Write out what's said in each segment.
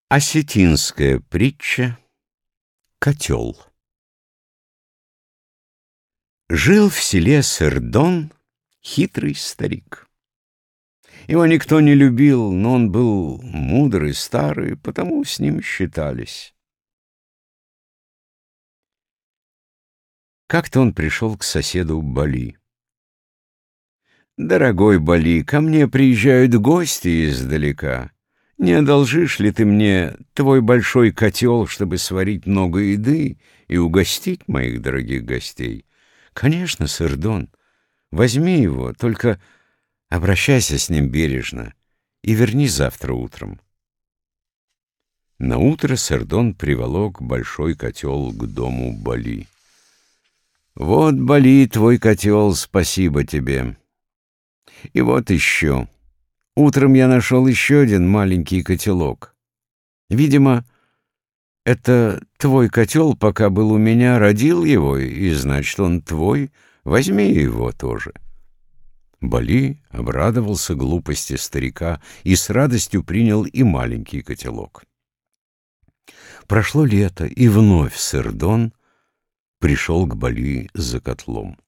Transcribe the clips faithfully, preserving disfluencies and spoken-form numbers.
Осетинская притча «Котел». Жил в селе Сырдон хитрый старик. Его никто не любил, но он был мудрый, старый, потому с ним считались. Как-то он пришел к соседу Бали. «Дорогой Бали, ко мне приезжают гости издалека. Не одолжишь ли ты мне твой большой котел, чтобы сварить много еды и угостить моих дорогих гостей?» «Конечно, Сырдон, возьми его, только обращайся с ним бережно и верни завтра утром». Наутро Сырдон приволок большой котел к дому Бали. «Вот, Бали, твой котел, спасибо тебе. И вот еще. Утром я нашел еще один маленький котелок. Видимо, это твой котел, пока был у меня, родил его, и значит, он твой. Возьми его тоже». Бали обрадовался глупости старика и с радостью принял и маленький котелок. Прошло лето, и вновь Сырдон пришел к Бали за котлом.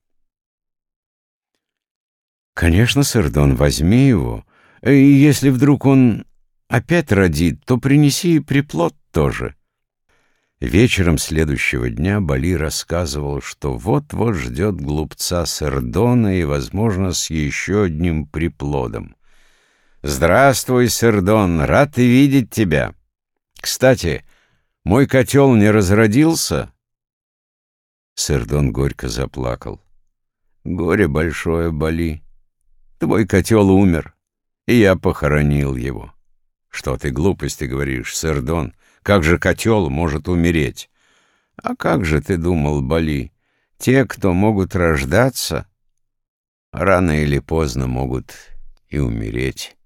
«Конечно, Сырдон, возьми его. И если вдруг он опять родит, то принеси и приплод тоже». Вечером следующего дня Бали рассказывал, что вот-вот ждет глупца Сырдона и, возможно, с еще одним приплодом. «Здравствуй, Сырдон, рад видеть тебя. Кстати, мой котел не разродился?» Сырдон горько заплакал. «Горе большое, Бали. Твой котел умер, и я похоронил его». «Что ты глупости говоришь, Сырдон? Как же котел может умереть?» «А как же ты думал, Бали? Те, кто могут рождаться, рано или поздно могут и умереть».